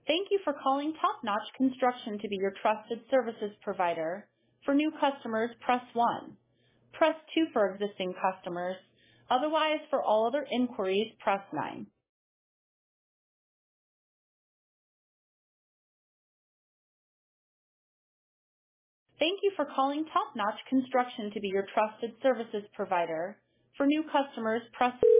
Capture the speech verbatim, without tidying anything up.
Thank you for calling Top Notch Construction to be your trusted services provider. For new customers, press one. Press two for existing customers. Otherwise, for all other inquiries, press nine. Thank you for calling Top Notch Construction to be your trusted services provider. For new customers, press